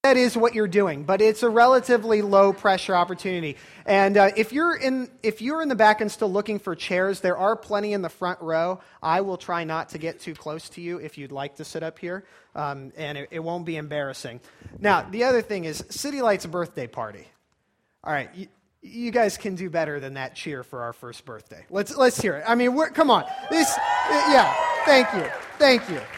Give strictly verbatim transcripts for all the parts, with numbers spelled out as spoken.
that is what you're doing, but it's a relatively low pressure opportunity. And uh, if you're in if you're in the back and still looking for chairs, there are plenty in the front row. I will try not to get too close to you if you'd like to sit up here, um, and it, it won't be embarrassing. Now, the other thing is City Light's birthday party. All right, you, you guys can do better than that cheer for our first birthday. Let's let's hear it. I mean, we're, come on, this yeah. Thank you, thank you.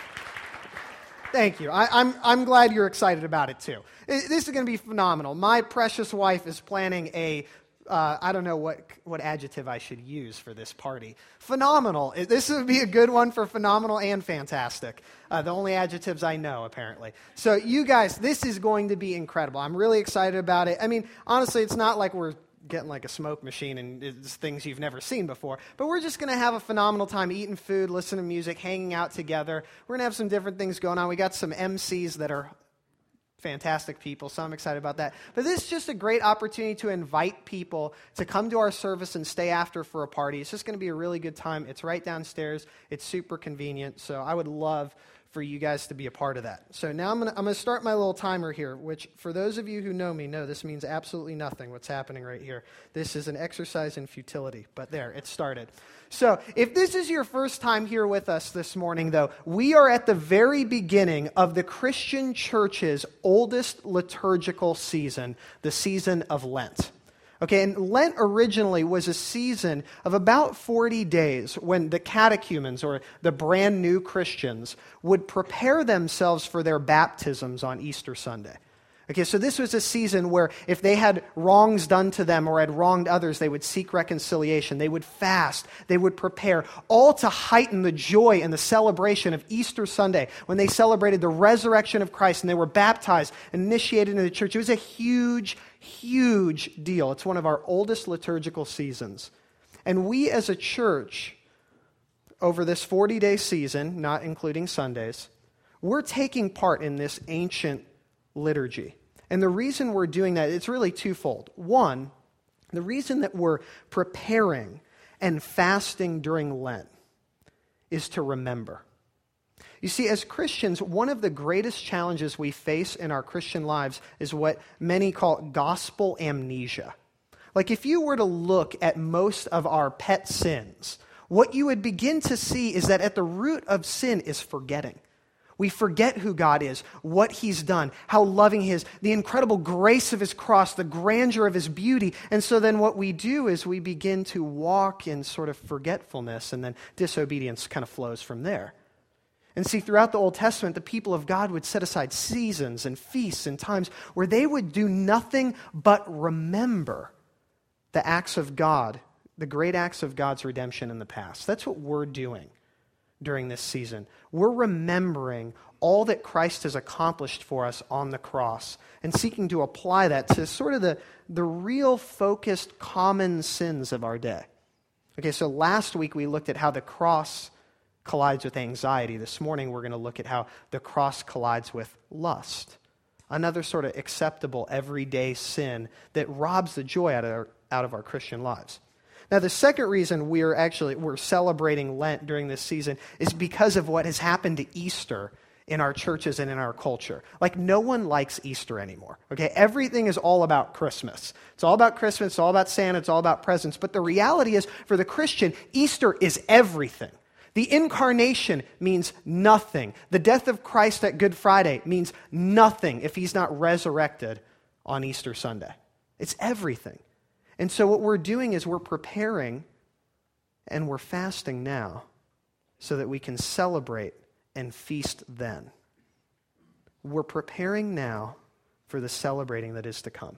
Thank you. I, I'm I'm glad you're excited about it too. It, this is going to be phenomenal. My precious wife is planning a, uh, I don't know what what adjective I should use for this party. Phenomenal. This would be a good one for phenomenal and fantastic. Uh, the only adjectives I know, apparently. So you guys, this is going to be incredible. I'm really excited about it. I mean, honestly, it's not like we're getting like a smoke machine and it's things you've never seen before. But we're just going to have a phenomenal time eating food, listening to music, hanging out together. We're going to have some different things going on. We got some M Cs that are fantastic people, so I'm excited about that. But this is just a great opportunity to invite people to come to our service and stay after for a party. It's just going to be a really good time. It's right downstairs. It's super convenient, so I would love for you guys to be a part of that. So now I'm going to I'm going to start my little timer here, which for those of you who know me know this means absolutely nothing what's happening right here. This is an exercise in futility, but there, it started. So if this is your first time here with us this morning, though, we are at the very beginning of the Christian church's oldest liturgical season, the season of Lent. Okay, and Lent originally was a season of about forty days when the catechumens, or the brand new Christians, would prepare themselves for their baptisms on Easter Sunday. Okay, so this was a season where if they had wrongs done to them or had wronged others, they would seek reconciliation. They would fast. They would prepare, all to heighten the joy and the celebration of Easter Sunday when they celebrated the resurrection of Christ and they were baptized and initiated into the church. It was a huge, huge deal. It's one of our oldest liturgical seasons. And we as a church, over this forty-day season, not including Sundays, we're taking part in this ancient liturgy. And the reason we're doing that, it's really twofold. One, the reason that we're preparing and fasting during Lent is to remember. You see, as Christians, one of the greatest challenges we face in our Christian lives is what many call gospel amnesia. Like if you were to look at most of our pet sins, what you would begin to see is that at the root of sin is forgetting. We forget who God is, what He's done, how loving He is, the incredible grace of His cross, the grandeur of His beauty. And so then what we do is we begin to walk in sort of forgetfulness, and then disobedience kind of flows from there. And see, throughout the Old Testament, the people of God would set aside seasons and feasts and times where they would do nothing but remember the acts of God, the great acts of God's redemption in the past. That's what we're doing during this season. We're remembering all that Christ has accomplished for us on the cross and seeking to apply that to sort of the, the real focused common sins of our day. Okay, so last week we looked at how the cross collides with anxiety. This morning we're going to look at how the cross collides with lust, another sort of acceptable everyday sin that robs the joy out of our, out of our Christian lives. Now, the second reason we're actually we're celebrating Lent during this season is because of what has happened to Easter in our churches and in our culture. Like, no one likes Easter anymore, okay? Everything is all about Christmas. It's all about Christmas, it's all about Santa, it's all about presents. But the reality is, for the Christian, Easter is everything. The incarnation means nothing. The death of Christ at Good Friday means nothing if He's not resurrected on Easter Sunday. It's everything. And so what we're doing is we're preparing and we're fasting now so that we can celebrate and feast then. We're preparing now for the celebrating that is to come.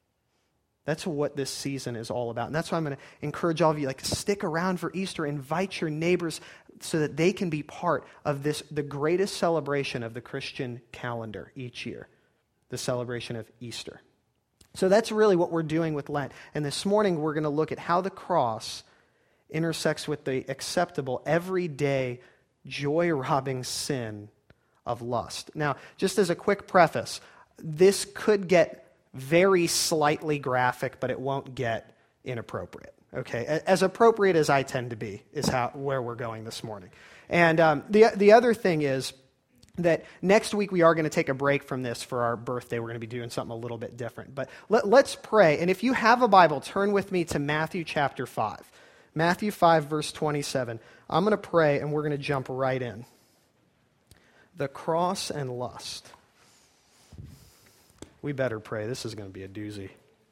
That's what this season is all about. And that's why I'm going to encourage all of you, like, stick around for Easter, invite your neighbors so that they can be part of this, the greatest celebration of the Christian calendar each year, the celebration of Easter. So that's really what we're doing with Lent. And this morning we're going to look at how the cross intersects with the acceptable, everyday, joy-robbing sin of lust. Now, just as a quick preface, this could get very slightly graphic, but it won't get inappropriate. Okay, as appropriate as I tend to be is how where we're going this morning. And um, the the other thing is, that next week we are going to take a break from this for our birthday. We're going to be doing something a little bit different. But let, let's pray. And if you have a Bible, turn with me to Matthew chapter five. Matthew five, verse twenty-seven. I'm going to pray, and we're going to jump right in. The cross and lust. We better pray. This is going to be a doozy.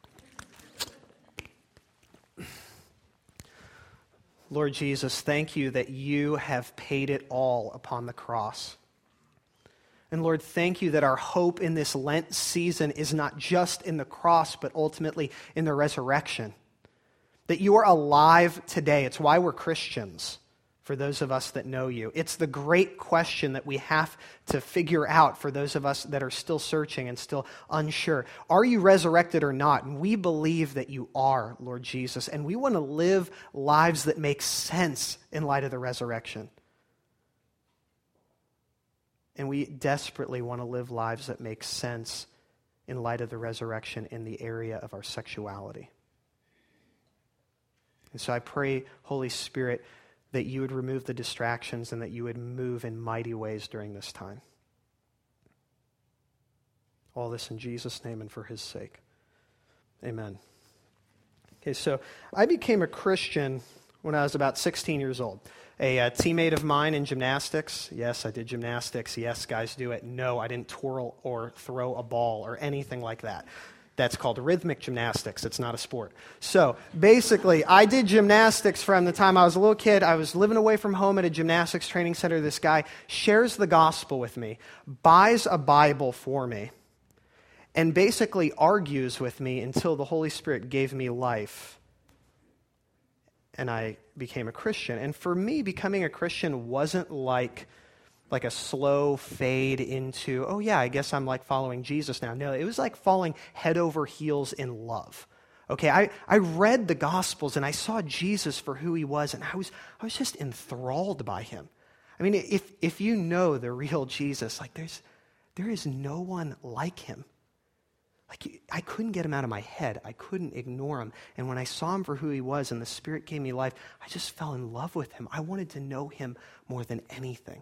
Lord Jesus, thank you that you have paid it all upon the cross. And Lord, thank you that our hope in this Lent season is not just in the cross, but ultimately in the resurrection. That you are alive today. It's why we're Christians, for those of us that know you. It's the great question that we have to figure out for those of us that are still searching and still unsure. Are you resurrected or not? And we believe that you are, Lord Jesus. And we want to live lives that make sense in light of the resurrection. And we desperately want to live lives that make sense in light of the resurrection in the area of our sexuality. And so I pray, Holy Spirit, that you would remove the distractions and that you would move in mighty ways during this time. All this in Jesus' name and for his sake. Amen. Okay, so I became a Christian when I was about sixteen years old. A, a teammate of mine in gymnastics. Yes, I did gymnastics. Yes, guys do it. No, I didn't twirl or throw a ball or anything like that. That's called rhythmic gymnastics. It's not a sport. So basically, I did gymnastics from the time I was a little kid. I was living away from home at a gymnastics training center. This guy shares the gospel with me, buys a Bible for me, and basically argues with me until the Holy Spirit gave me life. And I became a Christian. And for me, becoming a Christian wasn't like, like a slow fade into, oh yeah, I guess I'm like following Jesus now. No, it was like falling head over heels in love. Okay, I, I read the Gospels and I saw Jesus for who he was, and I was I was just enthralled by him. I mean, if if you know the real Jesus, like there's there is no one like him. Like, I couldn't get him out of my head. I couldn't ignore him. And when I saw him for who he was and the Spirit gave me life, I just fell in love with him. I wanted to know him more than anything.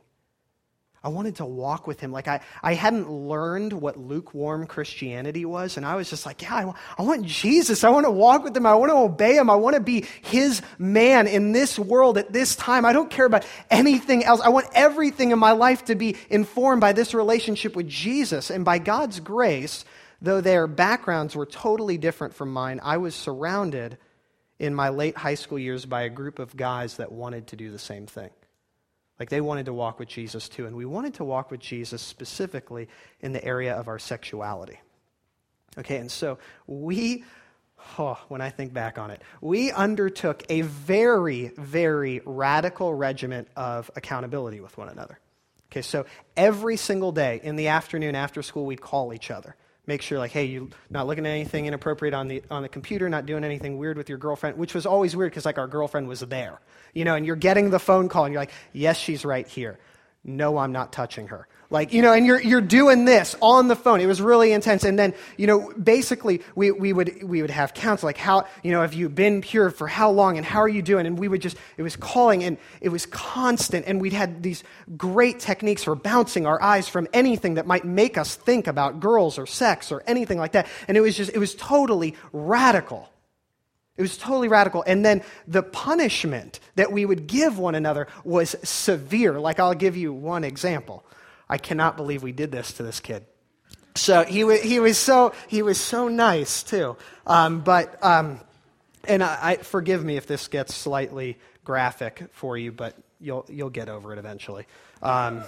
I wanted to walk with him. Like, I, I hadn't learned what lukewarm Christianity was, and I was just like, yeah, I want, I want Jesus. I want to walk with him. I want to obey him. I want to be his man in this world at this time. I don't care about anything else. I want everything in my life to be informed by this relationship with Jesus. And by God's grace, though their backgrounds were totally different from mine, I was surrounded in my late high school years by a group of guys that wanted to do the same thing. Like, they wanted to walk with Jesus too, and we wanted to walk with Jesus specifically in the area of our sexuality. Okay, and so we, oh, when I think back on it, we undertook a very, very radical regimen of accountability with one another. Okay, so every single day in the afternoon after school, we'd call each other. Make sure, like, hey, you're not looking at anything inappropriate on the on the computer, not doing anything weird with your girlfriend, which was always weird because, like, our girlfriend was there, you know, and you're getting the phone call, and you're like, yes, she's right here. No, I'm not touching her. Like, you know, and you're you're doing this on the phone. It was really intense. And then, you know, basically we, we would we would have counsel, like, how, you know, have you been pure for how long and how are you doing? And we would just, it was calling and it was constant. And we'd had these great techniques for bouncing our eyes from anything that might make us think about girls or sex or anything like that. And it was just, it was totally radical. It was totally radical. And then the punishment that we would give one another was severe. Like, I'll give you one example. I cannot believe we did this to this kid. So he was he was so he was so nice too. Um, but um, and I, I forgive me if this gets slightly graphic for you, but you'll you'll get over it eventually. Um,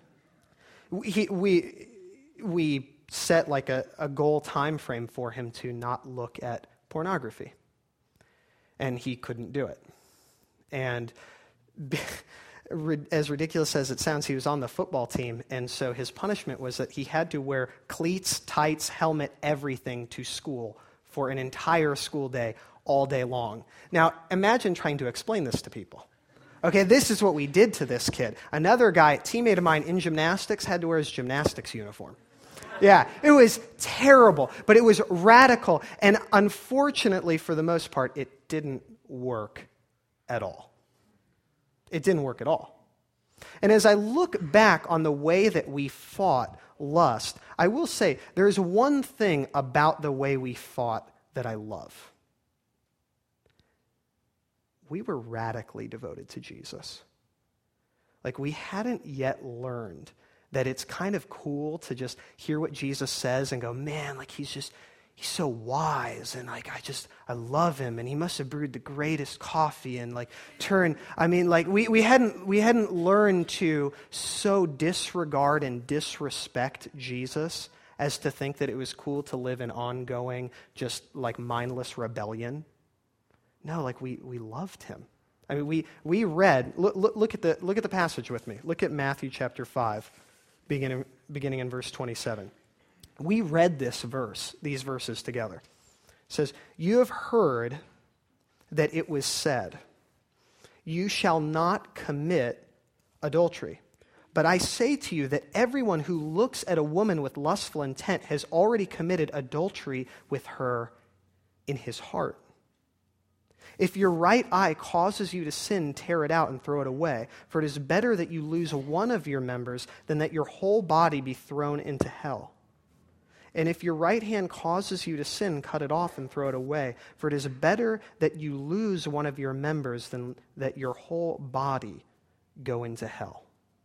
we we we set like a, a goal time frame for him to not look at pornography. And he couldn't do it. And as ridiculous as it sounds, he was on the football team, and so his punishment was that he had to wear cleats, tights, helmet, everything to school for an entire school day, all day long. Now, imagine trying to explain this to people. Okay, this is what we did to this kid. Another guy, a teammate of mine in gymnastics, had to wear his gymnastics uniform. Yeah, it was terrible, but it was radical. And unfortunately, for the most part, it didn't work at all. It didn't work at all. And as I look back on the way that we fought lust, I will say there's one thing about the way we fought that I love. We were radically devoted to Jesus. Like, we hadn't yet learned that it's kind of cool to just hear what Jesus says and go, man, like he's just, he's so wise, and like I just, I love him, and he must have brewed the greatest coffee, and like turn, I mean, like we, we hadn't we hadn't learned to so disregard and disrespect Jesus as to think that it was cool to live in ongoing, just like mindless rebellion. No, like we we loved him. I mean, we we read. Look, look, look at the look at the passage with me. Look at Matthew chapter five, beginning beginning in verse twenty-seven. We read this verse, these verses together. It says, "You have heard that it was said, 'You shall not commit adultery.' But I say to you that everyone who looks at a woman with lustful intent has already committed adultery with her in his heart. If your right eye causes you to sin, tear it out and throw it away. For it is better that you lose one of your members than that your whole body be thrown into hell. And if your right hand causes you to sin, cut it off and throw it away. For it is better that you lose one of your members than that your whole body go into hell."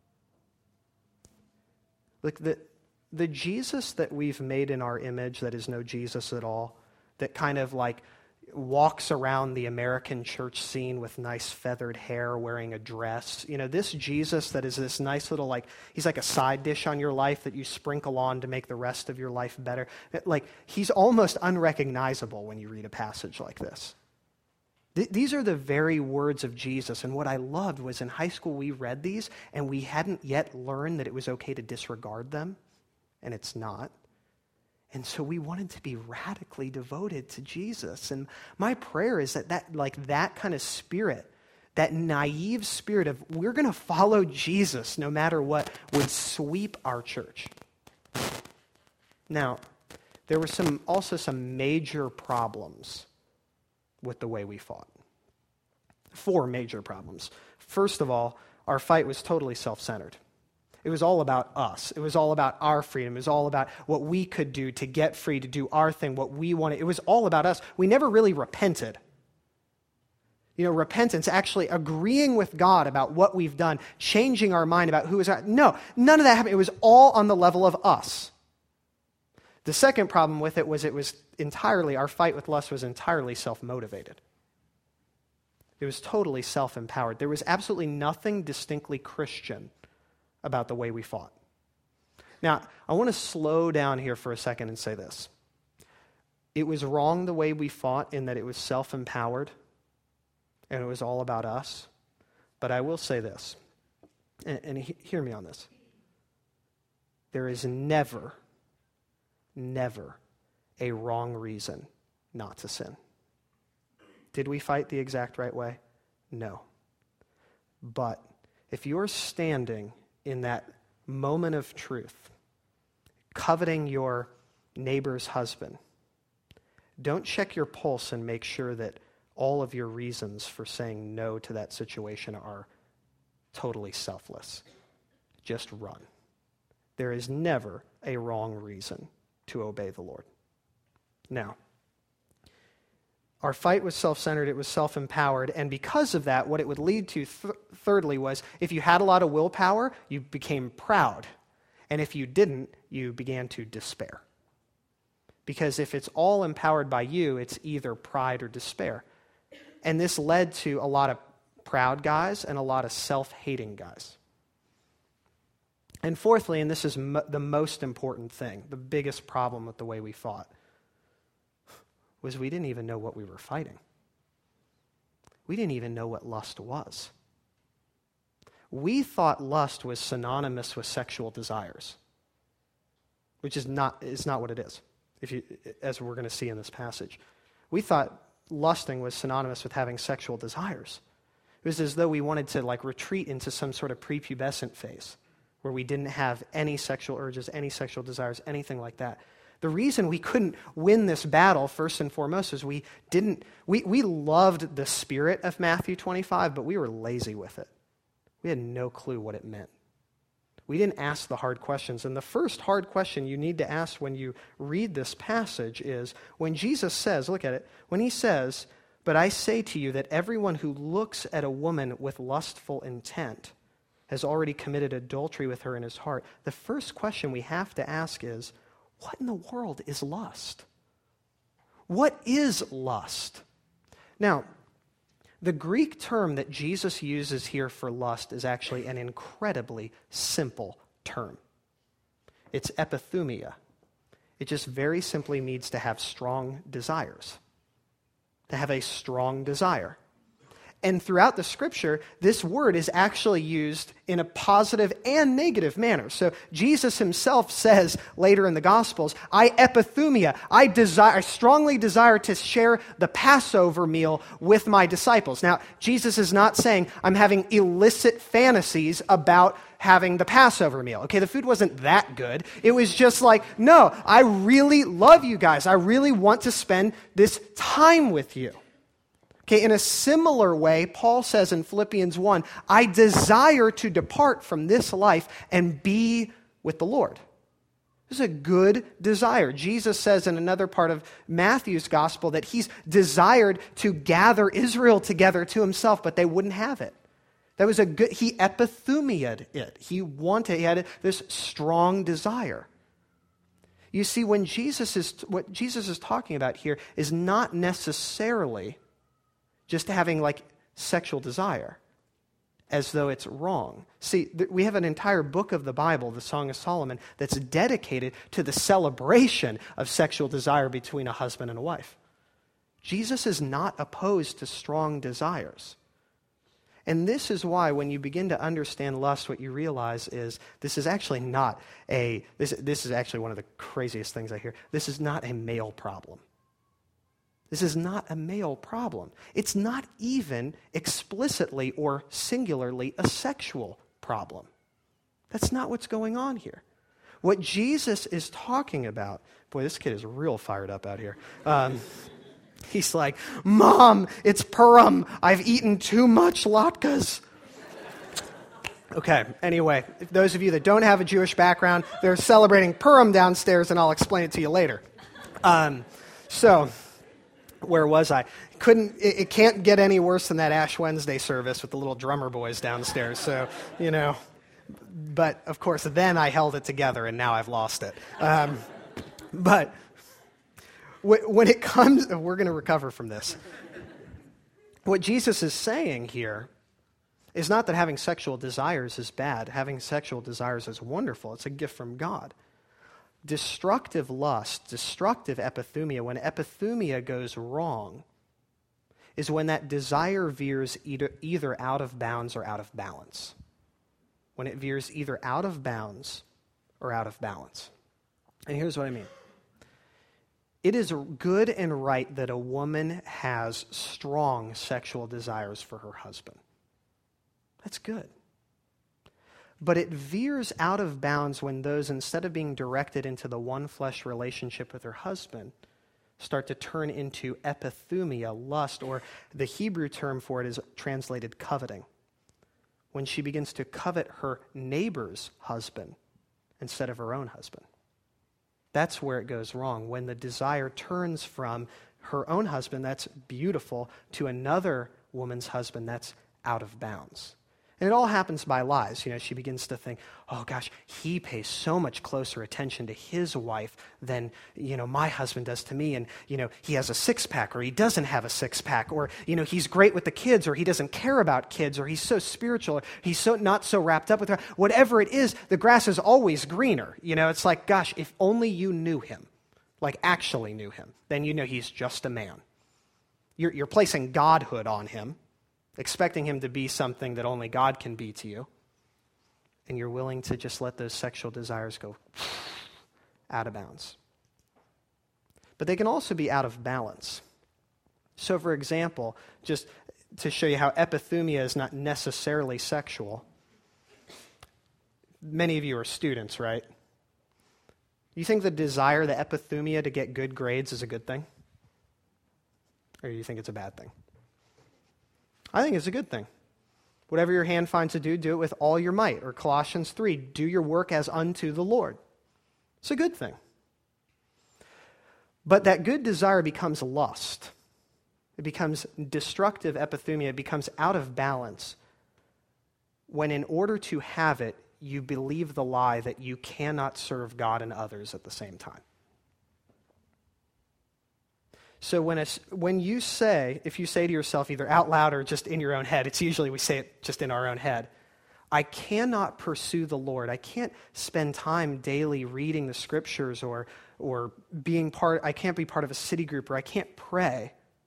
Look, the, the Jesus that we've made in our image that is no Jesus at all, that kind of like walks around the American church scene with nice feathered hair, wearing a dress. You know, this Jesus that is this nice little, like, he's like a side dish on your life that you sprinkle on to make the rest of your life better. Like, he's almost unrecognizable when you read a passage like this. Th- these are the very words of Jesus. And what I loved was in high school we read these and we hadn't yet learned that it was okay to disregard them. And it's not. And so we wanted to be radically devoted to Jesus. And my prayer is that that, like that kind of spirit, that naive spirit of we're going to follow Jesus no matter what, would sweep our church. Now, there were some also some major problems with the way we fought. Four major problems. First of all, our fight was totally self-centered. It was all about us. It was all about our freedom. It was all about what we could do to get free, to do our thing, what we wanted. It was all about us. We never really repented. You know, repentance, actually agreeing with God about what we've done, changing our mind about who is our... No, none of that happened. It was all on the level of us. The second problem with it was it was entirely, our fight with lust was entirely self-motivated. It was totally self-empowered. There was absolutely nothing distinctly Christian about the way we fought. Now, I want to slow down here for a second and say this. It was wrong the way we fought in that it was self-empowered and it was all about us. But I will say this, and, and he, hear me on this. There is never, never a wrong reason not to sin. Did we fight the exact right way? No. But if you're standing in that moment of truth, coveting your neighbor's husband, don't check your pulse and make sure that all of your reasons for saying no to that situation are totally selfless. Just run. There is never a wrong reason to obey the Lord. Now, our fight was self-centered, it was self-empowered, and because of that, what it would lead to, th- thirdly, was if you had a lot of willpower, you became proud. And if you didn't, you began to despair. Because if it's all empowered by you, it's either pride or despair. And this led to a lot of proud guys and a lot of self-hating guys. And fourthly, and this is mo- the most important thing, the biggest problem with the way we fought, was we didn't even know what we were fighting. We didn't even know what lust was. We thought lust was synonymous with sexual desires, which is not, is not what it is, if you, as we're going to see in this passage. We thought lusting was synonymous with having sexual desires. It was as though we wanted to like retreat into some sort of prepubescent phase where we didn't have any sexual urges, any sexual desires, anything like that. The reason we couldn't win this battle, first and foremost, is we didn't, we, we loved the spirit of Matthew twenty-five, but we were lazy with it. We had no clue what it meant. We didn't ask the hard questions. And the first hard question you need to ask when you read this passage is when Jesus says, look at it, when he says, "But I say to you that everyone who looks at a woman with lustful intent has already committed adultery with her in his heart." The first question we have to ask is, what in the world is lust? What is lust? Now, the Greek term that Jesus uses here for lust is actually an incredibly simple term. It's epithumia. It just very simply means to have strong desires, to have a strong desire. And throughout the scripture, this word is actually used in a positive and negative manner. So Jesus himself says later in the Gospels, I epithumia, I desire, I strongly desire to share the Passover meal with my disciples. Now, Jesus is not saying I'm having illicit fantasies about having the Passover meal. Okay, the food wasn't that good. It was just like, no, I really love you guys. I really want to spend this time with you. Okay, in a similar way, Paul says in Philippians one, I desire to depart from this life and be with the Lord. This is a good desire. Jesus says in another part of Matthew's gospel that he's desired to gather Israel together to himself, but they wouldn't have it. That was a good, he epithumia'd it. He wanted, he had this strong desire. You see, when Jesus is, what Jesus is talking about here is not necessarily just having like sexual desire, as though it's wrong. See, th- we have an entire book of the Bible, the Song of Solomon, that's dedicated to the celebration of sexual desire between a husband and a wife. Jesus is not opposed to strong desires. And this is why when you begin to understand lust, what you realize is this is actually not a, this, this is actually one of the craziest things I hear. This is not a male problem. This is not a male problem. It's not even explicitly or singularly a sexual problem. That's not what's going on here. What Jesus is talking about, boy, this kid is real fired up out here. Um, he's like, Mom, it's Purim. I've eaten too much latkes. Okay, anyway, those of you that don't have a Jewish background, they're celebrating Purim downstairs, and I'll explain it to you later. Um, so... Where was I? Couldn't it, it can't get any worse than that Ash Wednesday service with the little drummer boys downstairs. So, you know, but of course then I held it together and now I've lost it. Um, but w- when it comes, we're going to recover from this. What Jesus is saying here is not that having sexual desires is bad. Having sexual desires is wonderful. It's a gift from God. Destructive lust, destructive epithumia, when epithumia goes wrong, is when that desire veers either, either out of bounds or out of balance. When it veers either out of bounds or out of balance. And here's what I mean. It is good and right that a woman has strong sexual desires for her husband. That's good. But it veers out of bounds when those, instead of being directed into the one flesh relationship with her husband, start to turn into epithumia, lust, or the Hebrew term for it is translated coveting. When she begins to covet her neighbor's husband instead of her own husband. That's where it goes wrong. When the desire turns from her own husband, that's beautiful, to another woman's husband, that's out of bounds. And it all happens by lies. You know, she begins to think, oh gosh, he pays so much closer attention to his wife than, you know, my husband does to me. And, you know, he has a six-pack or he doesn't have a six-pack. Or, you know, he's great with the kids or he doesn't care about kids or he's so spiritual or he's so not so wrapped up with her. Whatever it is, the grass is always greener. You know, it's like, gosh, if only you knew him, like actually knew him, then you know he's just a man. You're, you're placing godhood on him, expecting him to be something that only God can be to you, and you're willing to just let those sexual desires go out of bounds. But they can also be out of balance. So, for example, just to show you how epithumia is not necessarily sexual, many of you are students, right? You think the desire, the epithumia to get good grades is a good thing? Or do you think it's a bad thing? I think it's a good thing. Whatever your hand finds to do, do it with all your might. Or Colossians three, do your work as unto the Lord. It's a good thing. But that good desire becomes lust. It becomes destructive epithumia. It becomes out of balance when in order to have it, you believe the lie that you cannot serve God and others at the same time. So when, it's, when you say, if you say to yourself either out loud or just in your own head, it's usually we say it just in our own head, I cannot pursue the Lord. I can't spend time daily reading the scriptures or, or being part, I can't be part of a city group, or I can't pray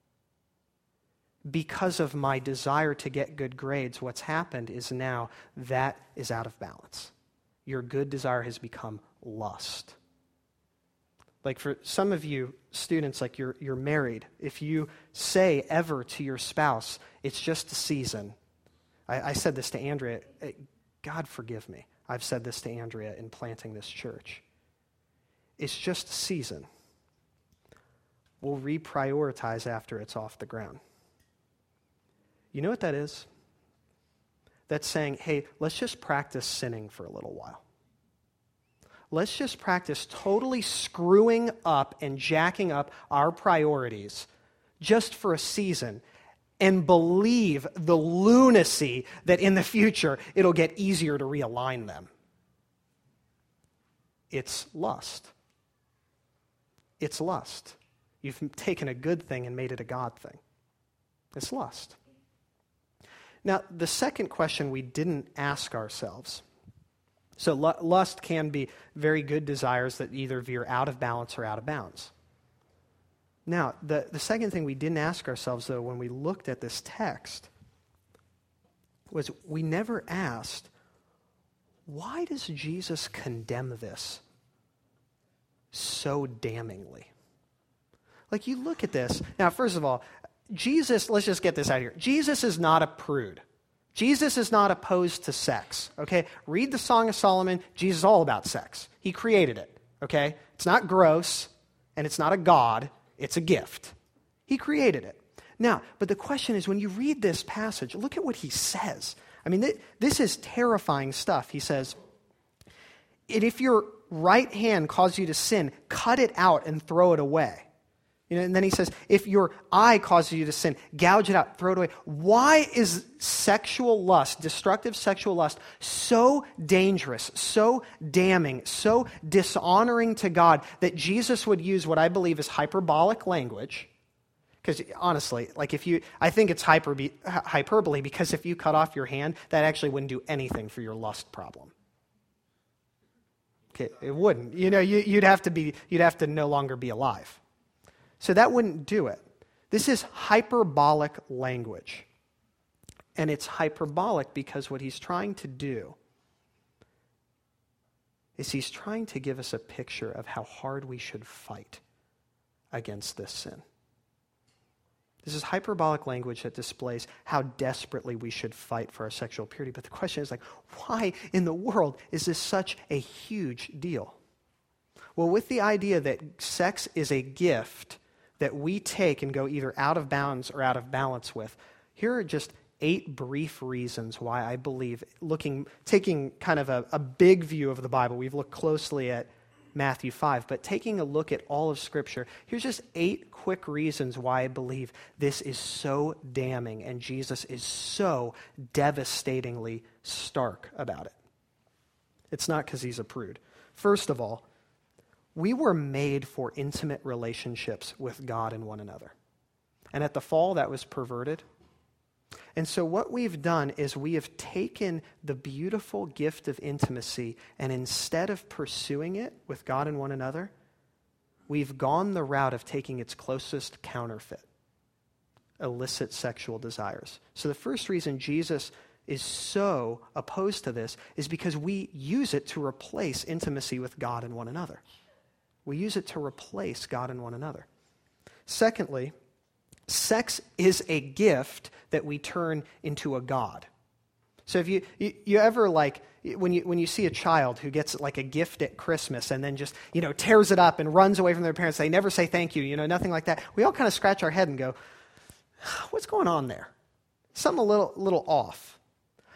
because of my desire to get good grades. What's happened is now that is out of balance. Your good desire has become lust. Like for some of you students, like you're you're married, if you say ever to your spouse, it's just a season. I, I said this to Andrea. God forgive me. I've said this to Andrea in planting this church. It's just a season. We'll reprioritize after it's off the ground. You know what that is? That's saying, hey, let's just practice sinning for a little while. Let's just practice totally screwing up and jacking up our priorities just for a season and believe the lunacy that in the future it'll get easier to realign them. It's lust. It's lust. You've taken a good thing and made it a God thing. It's lust. Now, the second question we didn't ask ourselves. So lust can be very good desires that either veer out of balance or out of bounds. Now, the, the second thing we didn't ask ourselves, though, when we looked at this text, was we never asked, why does Jesus condemn this so damningly? Like, you look at this. Now, first of all, Jesus, let's just get this out here. Jesus is not a prude. Jesus is not opposed to sex, okay? Read the Song of Solomon. Jesus is all about sex. He created it, okay? It's not gross, and it's not a god. It's a gift. He created it. Now, but the question is, when you read this passage, look at what he says. I mean, th- this is terrifying stuff. He says, and if your right hand causes you to sin, cut it out and throw it away. You know, and then he says, if your eye causes you to sin, gouge it out, throw it away. Why is sexual lust, destructive sexual lust, so dangerous, so damning, so dishonoring to God that Jesus would use what I believe is hyperbolic language? Because honestly, like if you, I think it's hyperbe- hyperbole because if you cut off your hand, that actually wouldn't do anything for your lust problem. Okay, it wouldn't. You know, you, you'd have to be, you'd have to no longer be alive. So that wouldn't do it. This is hyperbolic language. And it's hyperbolic because what he's trying to do is he's trying to give us a picture of how hard we should fight against this sin. This is hyperbolic language that displays how desperately we should fight for our sexual purity. But the question is like, why in the world is this such a huge deal? Well, with the idea that sex is a gift that we take and go either out of bounds or out of balance with, here are just eight brief reasons why I believe, looking, taking kind of a, a big view of the Bible, we've looked closely at Matthew five, but taking a look at all of Scripture, here's just eight quick reasons why I believe this is so damning and Jesus is so devastatingly stark about it. It's not because he's a prude. First of all, we were made for intimate relationships with God and one another. And at the fall, that was perverted. And so what we've done is we have taken the beautiful gift of intimacy, and instead of pursuing it with God and one another, we've gone the route of taking its closest counterfeit, illicit sexual desires. So the first reason Jesus is so opposed to this is because we use it to replace intimacy with God and one another. We use it to replace God and one another. Secondly, sex is a gift that we turn into a god. So if you, you you ever like when you when you see a child who gets like a gift at Christmas and then just, you know, tears it up and runs away from their parents, they never say thank you, you know, nothing like that. We all kind of scratch our head and go, what's going on there? Something a little little off.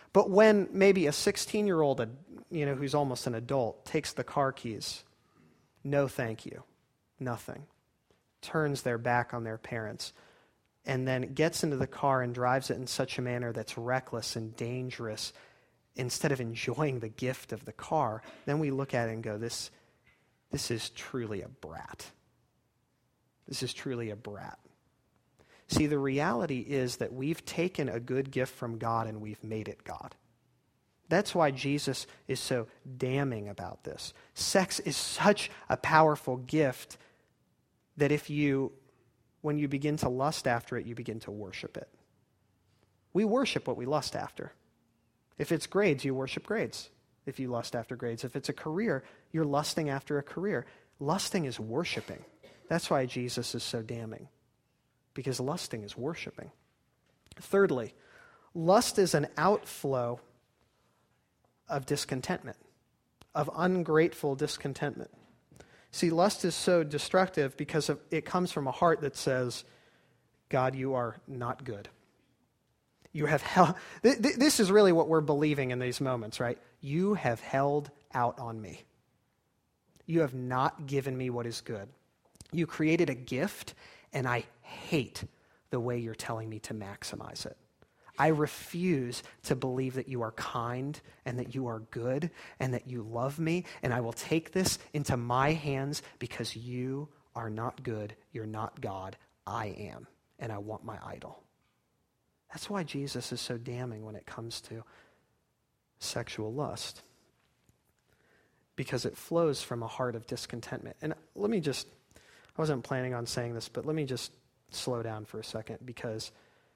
But when maybe a sixteen-year-old, you know, who's almost an adult, takes the car keys, no thank you, nothing, turns their back on their parents, and then gets into the car and drives it in such a manner that's reckless and dangerous, instead of enjoying the gift of the car, then we look at it and go, this, this is truly a brat. This is truly a brat. See, the reality is that we've taken a good gift from God and we've made it God. That's why Jesus is so damning about this. Sex is such a powerful gift that if you, when you begin to lust after it, you begin to worship it. We worship what we lust after. If it's grades, you worship grades. If you lust after grades. If it's a career, you're lusting after a career. Lusting is worshiping. That's why Jesus is so damning. Because lusting is worshiping. Thirdly, lust is an outflow of discontentment, of ungrateful discontentment. See, lust is so destructive because of, it comes from a heart that says, God, you are not good. You have held, th- th- this is really what we're believing in these moments, right? You have held out on me. You have not given me what is good. You created a gift, and I hate the way you're telling me to maximize it. I refuse to believe that you are kind and that you are good and that you love me, and I will take this into my hands because you are not good, you're not God, I am, and I want my idol. That's why Jesus is so damning when it comes to sexual lust, because it flows from a heart of discontentment. And let me just, I wasn't planning on saying this, but let me just slow down for a second, because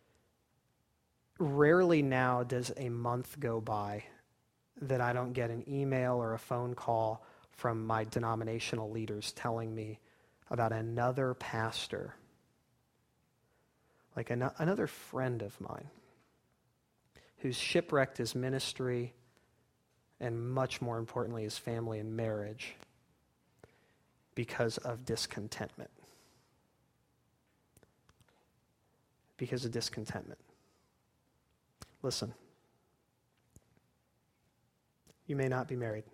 rarely now does a month go by that I don't get an email or a phone call from my denominational leaders telling me about another pastor, like an- another friend of mine, who's shipwrecked his ministry and much more importantly his family and marriage because of discontentment. Because of discontentment. Listen, you may not be married.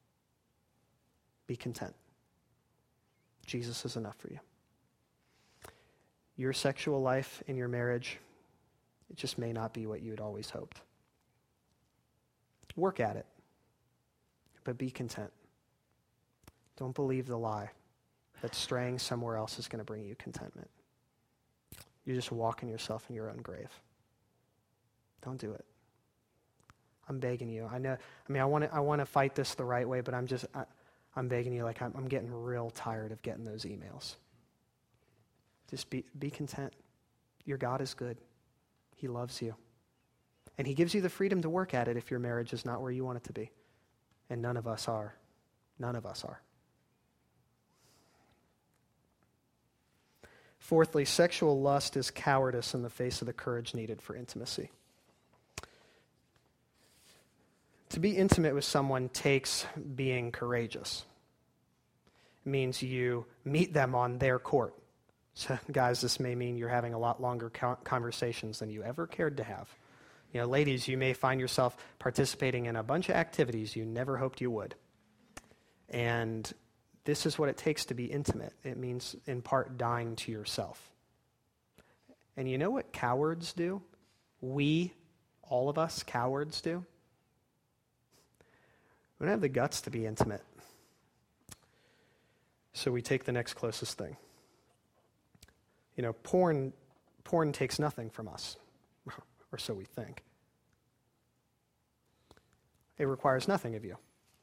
Be content. Jesus is enough for you. Your sexual life in your marriage, it just may not be what you had always hoped. Work at it, but be content. Don't believe the lie that straying somewhere else is going to bring you contentment. You're just walking yourself in your own grave. Don't do it. I'm begging you. I know. I mean, I want to. I want to fight this the right way, but I'm just. I, I'm begging you. Like I'm, I'm getting real tired of getting those emails. Just be be content. Your God is good. He loves you, and He gives you the freedom to work at it if your marriage is not where you want it to be. And none of us are. None of us are. Fourthly, sexual lust is cowardice in the face of the courage needed for intimacy. To be intimate with someone takes being courageous. It means you meet them on their court. So, guys, this may mean you're having a lot longer conversations than you ever cared to have. You know, ladies, you may find yourself participating in a bunch of activities you never hoped you would. And this is what it takes to be intimate. It means, in part, dying to yourself. And you know what cowards do? We, all of us, cowards do? We don't have the guts to be intimate. So we take the next closest thing. You know, porn, porn takes nothing from us, or so we think. It requires nothing of you.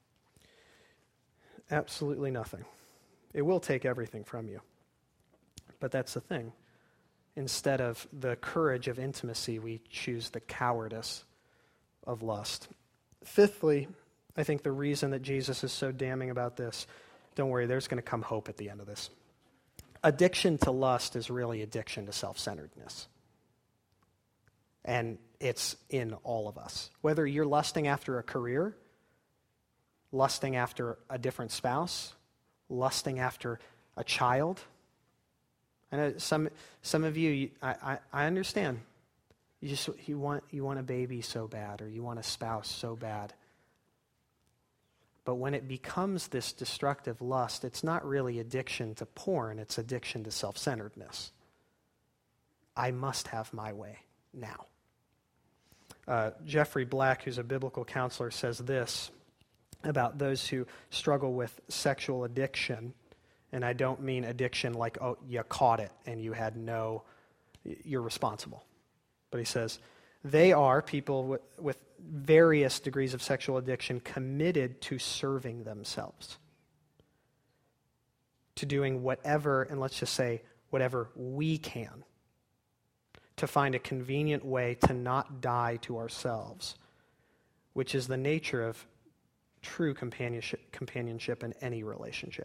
Absolutely nothing. It will take everything from you. But that's the thing. Instead of the courage of intimacy, we choose the cowardice of lust. Fifthly, I think the reason that Jesus is so damning about this, don't worry, there's going to come hope at the end of this. Addiction to lust is really addiction to self-centeredness. And it's in all of us. Whether you're lusting after a career, lusting after a different spouse, lusting after a child. I know some some of you, I, I, I understand. You just you want you want a baby so bad, or you want a spouse so bad. But when it becomes this destructive lust, it's not really addiction to porn, it's addiction to self-centeredness. I must have my way now. Uh, Jeffrey Black, who's a biblical counselor, says this about those who struggle with sexual addiction. And I don't mean addiction like, oh, you caught it and you had no, you're responsible. But he says, they are people with, with various degrees of sexual addiction committed to serving themselves, to doing whatever, and let's just say whatever we can, to find a convenient way to not die to ourselves, which is the nature of true companionship, companionship in any relationship.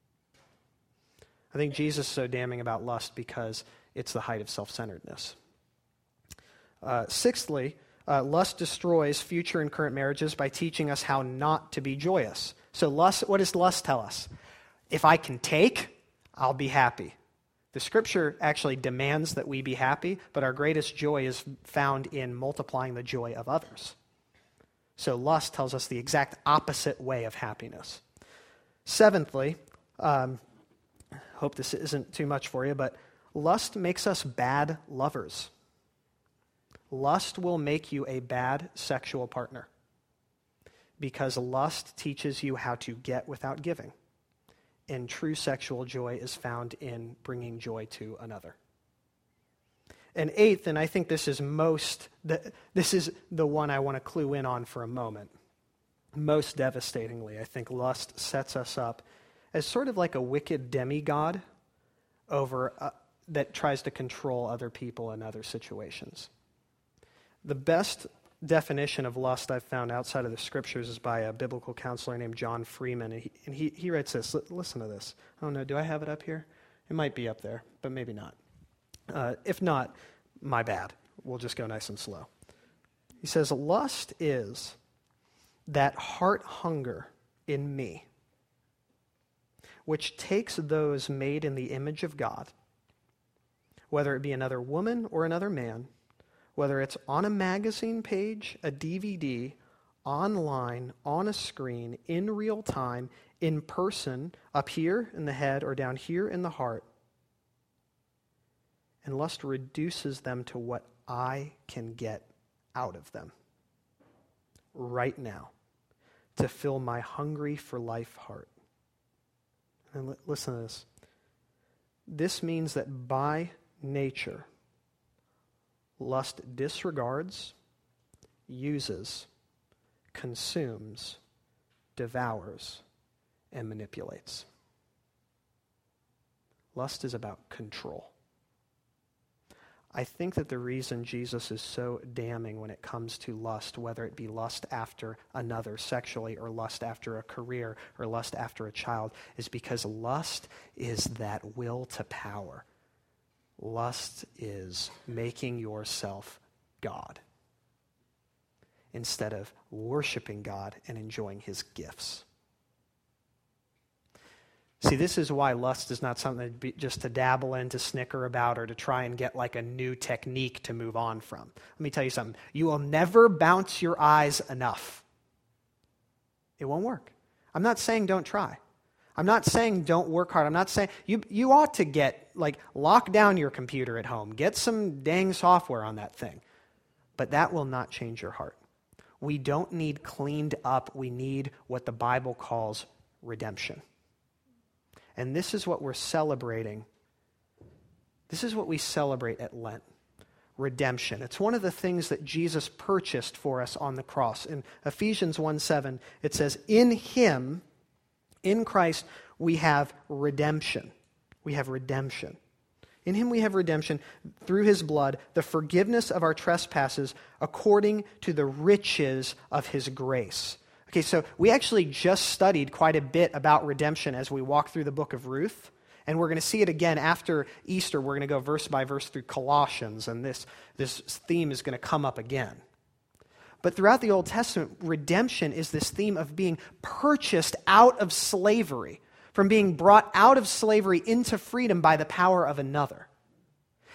I think Jesus is so damning about lust because it's the height of self-centeredness. Uh, sixthly, uh, lust destroys future and current marriages by teaching us how not to be joyous. So lust, what does lust tell us? If I can take, I'll be happy. The scripture actually demands that we be happy, but our greatest joy is found in multiplying the joy of others. So lust tells us the exact opposite way of happiness. Seventhly, um, hope this isn't too much for you, but lust makes us bad lovers. Lust will make you a bad sexual partner because lust teaches you how to get without giving. And true sexual joy is found in bringing joy to another. And eighth, and I think this is most, the, this is the one I want to clue in on for a moment. Most devastatingly, I think lust sets us up as sort of like a wicked demigod over uh, that tries to control other people and other situations. The best definition of lust I've found outside of the scriptures is by a biblical counselor named John Freeman, and he, and he, he writes this. L- listen to this. I don't know, do I have it up here? It might be up there, but maybe not. Uh, if not, my bad. We'll just go nice and slow. He says, lust is that heart hunger in me, which takes those made in the image of God, whether it be another woman or another man, whether it's on a magazine page, a D V D, online, on a screen, in real time, in person, up here in the head or down here in the heart. And lust reduces them to what I can get out of them right now to fill my hungry for life heart. And listen to this. This means that by nature, lust disregards, uses, consumes, devours, and manipulates. Lust is about control. I think that the reason Jesus is so damning when it comes to lust, whether it be lust after another sexually or lust after a career or lust after a child, is because lust is that will to power. Lust is making yourself God instead of worshiping God and enjoying his gifts. See, this is why lust is not something to be just to dabble in, to snicker about, or to try and get like a new technique to move on from. Let me tell you something. You will never bounce your eyes enough. It won't work. I'm not saying don't try. I'm not saying don't work hard. I'm not saying you you ought to get, like, lock down your computer at home. Get some dang software on that thing. But that will not change your heart. We don't need cleaned up. We need what the Bible calls redemption. And this is what we're celebrating. This is what we celebrate at Lent. Redemption. It's one of the things that Jesus purchased for us on the cross. In Ephesians one seven, it says, in him, in Christ, we have redemption. We have redemption. In him we have redemption through his blood, the forgiveness of our trespasses according to the riches of his grace. Okay, so we actually just studied quite a bit about redemption as we walk through the book of Ruth, and we're going to see it again after Easter. We're going to go verse by verse through Colossians, and this, this theme is going to come up again. But throughout the Old Testament, redemption is this theme of being purchased out of slavery, from being brought out of slavery into freedom by the power of another.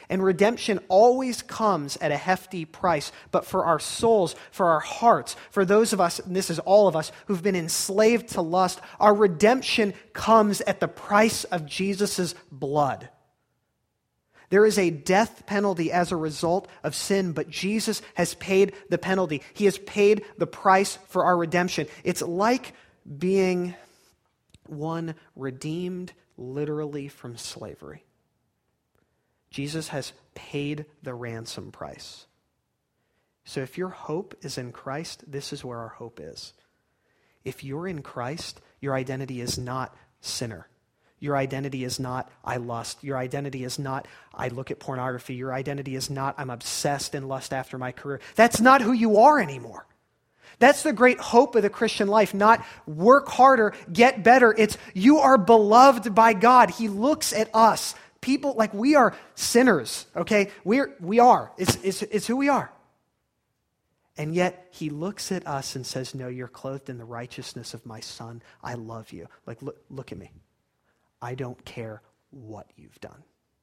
And redemption always comes at a hefty price. But for our souls, for our hearts, for those of us, and this is all of us, who've been enslaved to lust, our redemption comes at the price of Jesus' blood. There is a death penalty as a result of sin, but Jesus has paid the penalty. He has paid the price for our redemption. It's like being one redeemed literally from slavery. Jesus has paid the ransom price. So if your hope is in Christ, this is where our hope is. If you're in Christ, your identity is not sinner. Your identity is not, I lust. Your identity is not, I look at pornography. Your identity is not, I'm obsessed in lust after my career. That's not who you are anymore. That's the great hope of the Christian life, not work harder, get better. It's you are beloved by God. He looks at us, people, like we are sinners, okay? We're, we are. It's, it's, it's who we are. And yet he looks at us and says, no, you're clothed in the righteousness of my Son. I love you. Like, look, look at me. I don't care what you've done.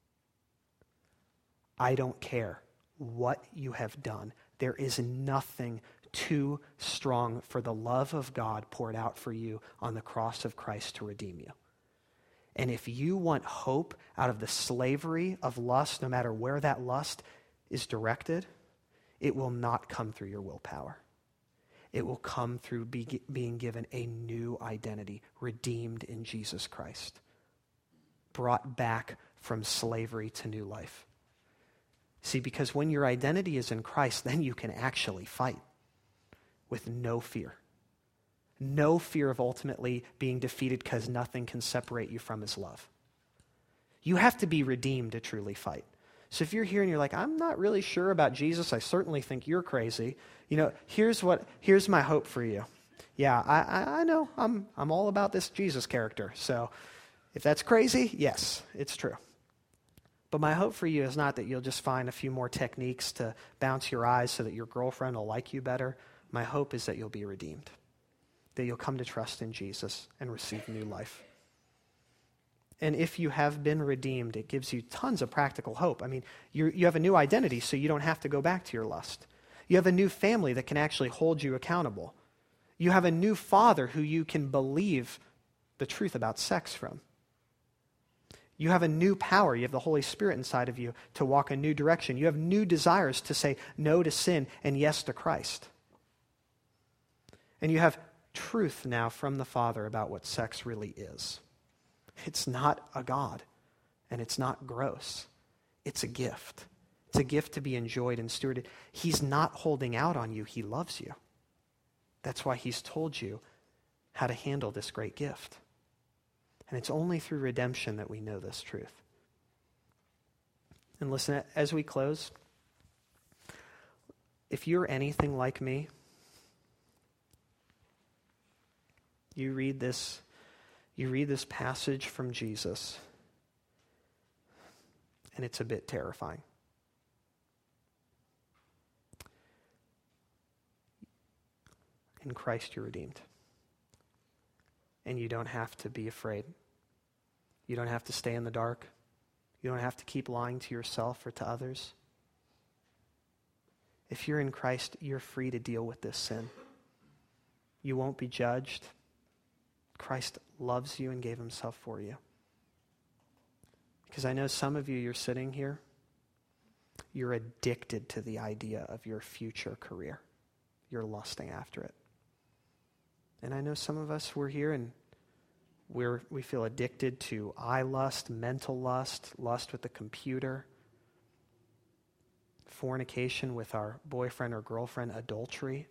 I don't care what you have done. There is nothing too strong for the love of God poured out for you on the cross of Christ to redeem you. And if you want hope out of the slavery of lust, no matter where that lust is directed, it will not come through your willpower. It will come through be, being given a new identity, redeemed in Jesus Christ, brought back from slavery to new life. See, because when your identity is in Christ, then you can actually fight with no fear. No fear of ultimately being defeated because nothing can separate you from his love. You have to be redeemed to truly fight. So if you're here and you're like, I'm not really sure about Jesus, I certainly think you're crazy. You know, here's what, here's my hope for you. Yeah, I, I, I know, I'm, I'm all about this Jesus character. So if that's crazy, yes, it's true. But my hope for you is not that you'll just find a few more techniques to bounce your eyes so that your girlfriend will like you better. My hope is that you'll be redeemed, that you'll come to trust in Jesus and receive new life. And if you have been redeemed, it gives you tons of practical hope. I mean, you you have a new identity, so you don't have to go back to your lust. You have a new family that can actually hold you accountable. You have a new father who you can believe the truth about sex from. You have a new power. You have the Holy Spirit inside of you to walk a new direction. You have new desires to say no to sin and yes to Christ. And you have truth now from the Father about what sex really is. It's not a god, and it's not gross. It's a gift. It's a gift to be enjoyed and stewarded. He's not holding out on you. He loves you. That's why he's told you how to handle this great gift. And it's only through redemption that we know this truth. And listen, as we close, if you're anything like me, you read this You read this passage from Jesus, and it's a bit terrifying. In Christ, you're redeemed. And you don't have to be afraid. You don't have to stay in the dark. You don't have to keep lying to yourself or to others. If you're in Christ, you're free to deal with this sin. You won't be judged. Christ loves you and gave himself for you. Because I know some of you, you're sitting here, you're addicted to the idea of your future career. You're lusting after it. And I know some of us, we're here and we're, we feel addicted to eye lust, mental lust, lust with the computer, fornication with our boyfriend or girlfriend, adultery.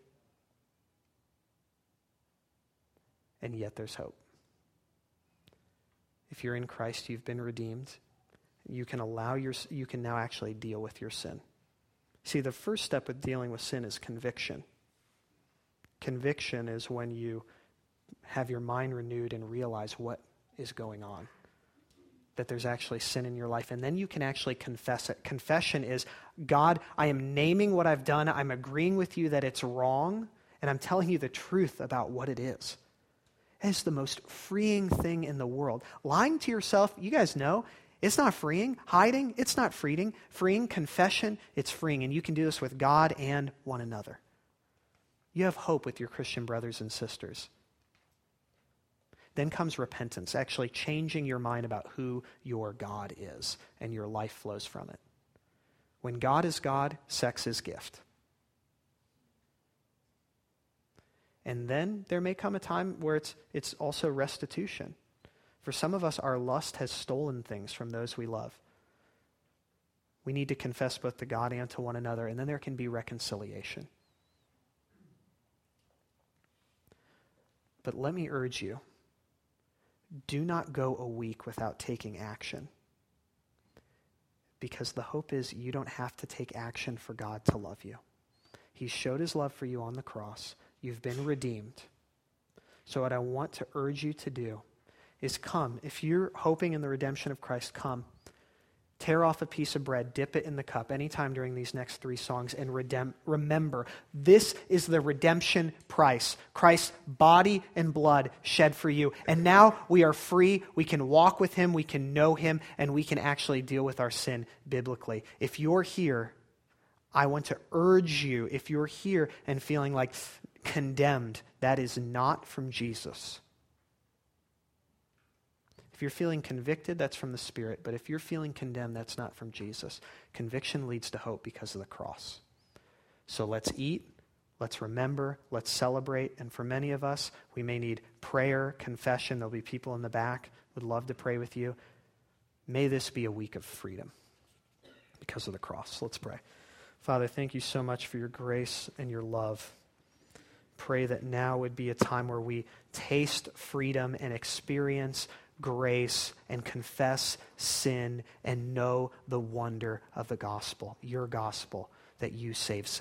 And yet there's hope. If you're in Christ, you've been redeemed. You can allow your, you can now actually deal with your sin. See, the first step with dealing with sin is conviction. Conviction is when you have your mind renewed and realize what is going on. That there's actually sin in your life. And then you can actually confess it. Confession is, God, I am naming what I've done. I'm agreeing with you that it's wrong. And I'm telling you the truth about what it is. It's the most freeing thing in the world. Lying to yourself, you guys know, It's not freeing. Hiding, it's not freeing. Freeing. Confession, it's freeing. And you can do this with God and one another. You have hope with your Christian brothers and sisters. Then comes repentance, actually changing your mind about who your God is, and your life flows from it. When God is God, sex is gift. And then there may come a time where it's it's also restitution. For some of us, our lust has stolen things from those we love. We need to confess both to God and to one another, and then there can be reconciliation. But let me urge you, do not go a week without taking action. Because the hope is you don't have to take action for God to love you. He showed his love for you on the cross. You've been redeemed. So what I want to urge you to do is come. If you're hoping in the redemption of Christ, come. Tear off a piece of bread, dip it in the cup anytime during these next three songs, and redem- remember, this is the redemption price. Christ's body and blood shed for you. And now we are free. We can walk with him. We can know him. And we can actually deal with our sin biblically. If you're here, I want to urge you, if you're here and feeling like condemned, that is not from Jesus. If you're feeling convicted, that's from the Spirit. But if you're feeling condemned, that's not from Jesus. Conviction leads to hope because of the cross. So let's eat, let's remember, let's celebrate. And for many of us, we may need prayer, confession. There'll be people in the back who would love to pray with you. May this be a week of freedom because of the cross. Let's pray. Father, thank you so much for your grace and your love. Pray that now would be a time where we taste freedom and experience grace and confess sin and know the wonder of the gospel, your gospel, that you save sinners.